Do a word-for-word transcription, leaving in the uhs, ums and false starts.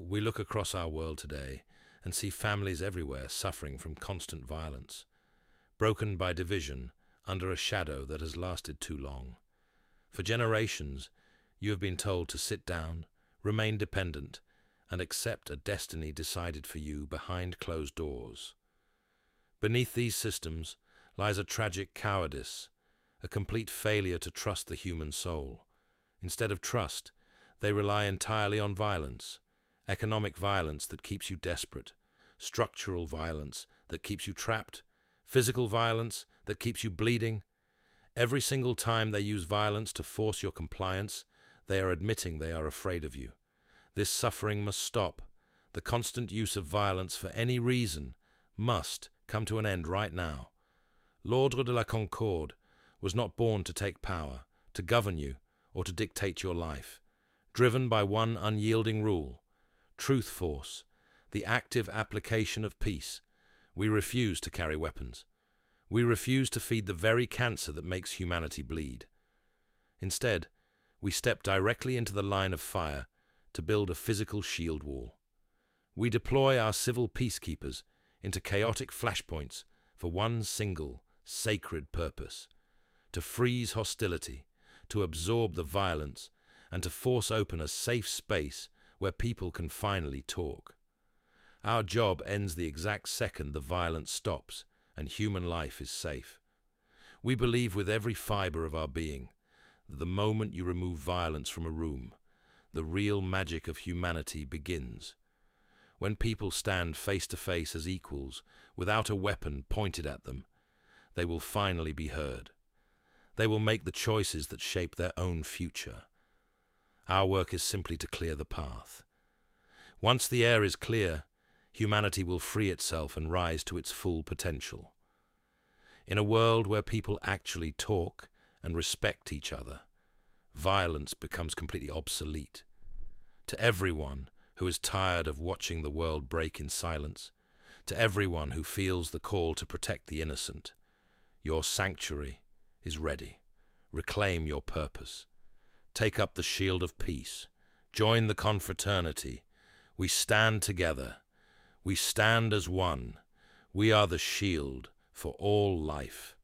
We look across our world today and see families everywhere suffering from constant violence, broken by division under a shadow that has lasted too long. For generations, you have been told to sit down, remain dependent, and accept a destiny decided for you behind closed doors. Beneath these systems lies a tragic cowardice, a complete failure to trust the human soul. Instead of trust, they rely entirely on violence, economic violence that keeps you desperate, structural violence that keeps you trapped, physical violence that keeps you bleeding. Every single time they use violence to force your compliance, they are admitting they are afraid of you. This suffering must stop. The constant use of violence for any reason must come to an end right now. L'Ordre de la Concorde was not born to take power, to govern you, or to dictate your life. Driven by one unyielding rule, truth force, the active application of peace, we refuse to carry weapons. We refuse to feed the very cancer that makes humanity bleed. Instead, we step directly into the line of fire to build a physical shield wall. We deploy our civil peacekeepers into chaotic flashpoints for one single, sacred purpose: to freeze hostility, to absorb the violence, and to force open a safe space where people can finally talk. Our job ends the exact second the violence stops and human life is safe. We believe with every fiber of our being that the moment you remove violence from a room, the real magic of humanity begins. When people stand face to face as equals, without a weapon pointed at them, they will finally be heard. They will make the choices that shape their own future. Our work is simply to clear the path. Once the air is clear, humanity will free itself and rise to its full potential. In a world where people actually talk and respect each other, violence becomes completely obsolete. To everyone who is tired of watching the world break in silence, to everyone who feels the call to protect the innocent, your sanctuary is ready. Reclaim your purpose. Take up the shield of peace. Join the confraternity. We stand together. We stand as one. We are the shield for all life.